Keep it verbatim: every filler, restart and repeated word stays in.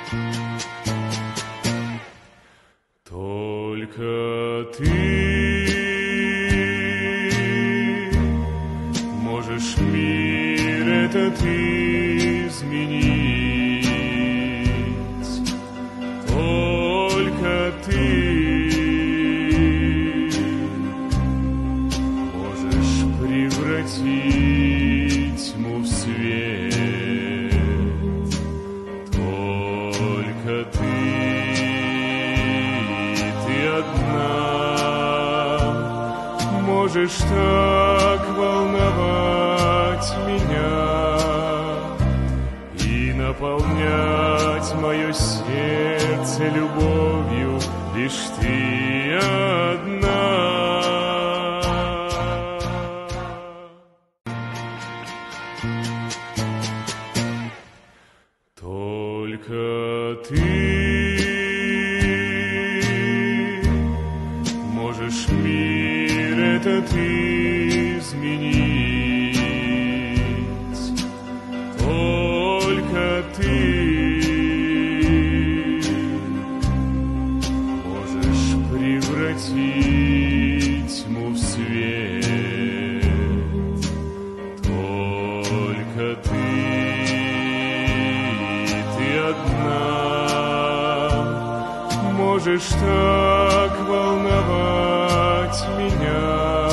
Только ты можешь мир этот изменить. Только ты можешь превратить тьму в свет. Только ты можешь так волновать меня и наполнять мое сердце любовью, лишь ты одна. Только ты можешь мир этот изменить. Только ты можешь превратить тьму в свет. Только ты, ты одна можешь так волновать меня